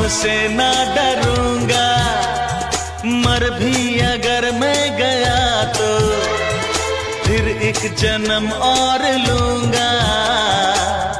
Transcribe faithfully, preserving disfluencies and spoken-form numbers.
से ना डरूंगा, मर भी अगर मैं गया तो फिर एक जन्म और लूंगा।